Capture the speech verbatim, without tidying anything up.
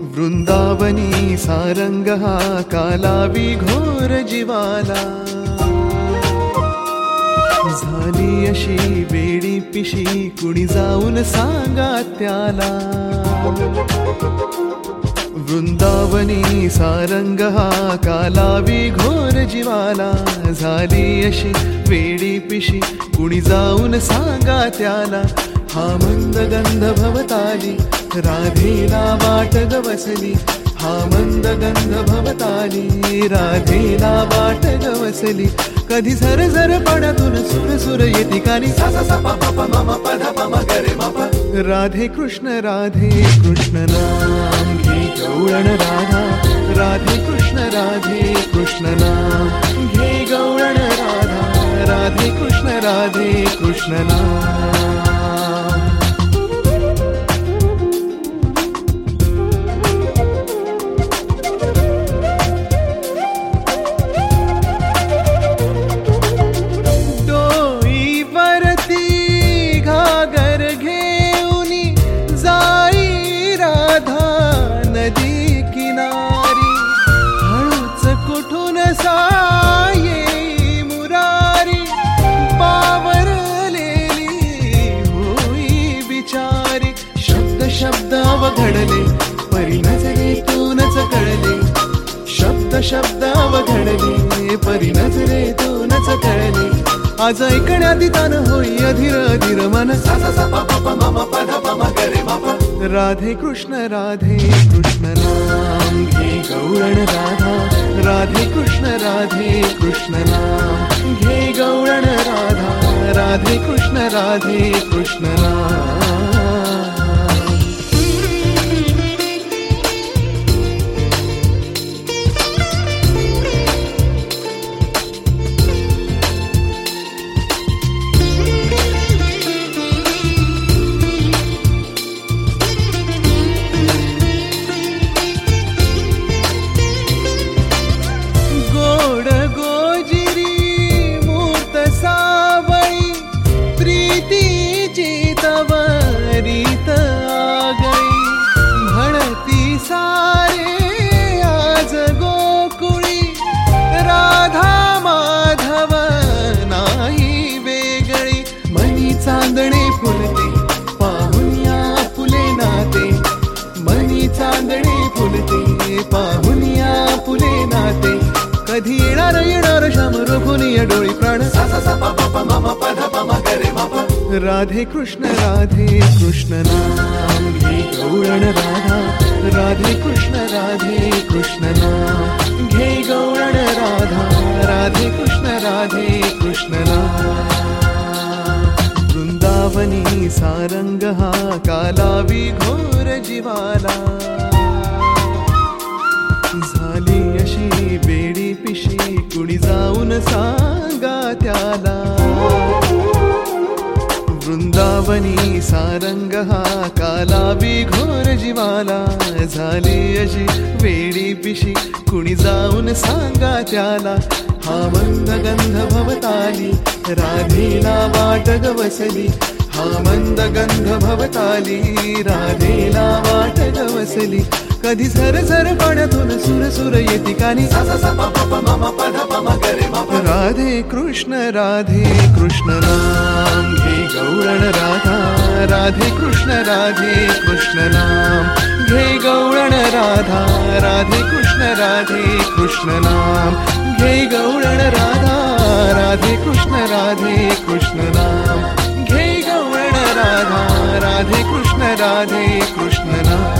वृंदावनी सारंग हा कालावी घोर जीवाला, झाली अशी वेडी पिशी कुणी जाऊन सांगा त्याला. वृंदावनी सारंग हा कालावी घोर जीवाला, झाली अशी वेडी पिशी कुणी जाऊन सांगा त्याला. हा मंद गंध भवताली राधेला वाट गवसली, हा मंद गंध भवताली राधेला वाट गवसली. कधी झर झर पाण्यातून सुर सुर येती कानी, सा सा सा पा पा पा मा मा पा धा पा मा ग रे मा पा. राधे कृष्ण राधे कृष्ण नाम घे गवळण राधा, राधे कृष्ण राधे कृष्ण नाम घे गवळण राधा, राधे कृष्ण राधे कृष्ण नाम. शब्द अवघडले परी नजरेतूनच कळले, शब्द शब्द अवघडले परी नजरेतूनच कळले. आज ऐकण्यात तान होई अधीर अधीर मन, सा सा सा पा पा पा मा मा पा धा पा मा ग रे मा पा. राधे कृष्ण राधे कृष्ण नाम घे गवळण राधा, राधे कृष्ण राधे कृष्ण नाम घे गवळण राधा, राधे कृष्ण राधे कृष्ण नाम. चांदणे फुलते पाहुनिया फुले नाते, मनी चांदणे फुलते पाहुनिया फुले नाते. कधी येणार येणार श्याम रोखुनिया डोळी प्राण, सा सा सा पा पा पा मा मा पा धा पा मा ग रे मा पा. राधे कृष्ण राधे कृष्ण नाम घे गवळण राधा, राधे कृष्ण राधे कृष्ण नाम घे गवळण राधा, राधे कृष्ण राधे कृष्ण नाम. वृंदावनी सारंग हा कालावी घोर जीवाला, झाली अशी वेडी पिशी कुणी जाऊन सांगा त्याला. वृंदावनी सारंग हा कालावी घोर जीवाला, झाली अशी वेडी पिशी कुणी जाऊन सांगा त्याला. हा मंद गंध भवताली राधेला वाट गवसली, हा मंद गंध भवताली राधेला वाट गवसली. कधी झर झर पाण्यातून सुर सुर येती कानी, सा सा सा पा पा पा मा मा पा धा पा मा ग रे मा पा. राधे कृष्ण राधे कृष्ण नाम घे गवळण राधा, राधे कृष्ण राधे कृष्ण नाम घे गवळण राधा, राधे कृष्ण राधे कृष्ण नाम घे गवळण राधा, राधे कृष्ण राधे कृष्ण नाम घे गवळण राधा, राधे कृष्ण राधे कृष्ण नाम.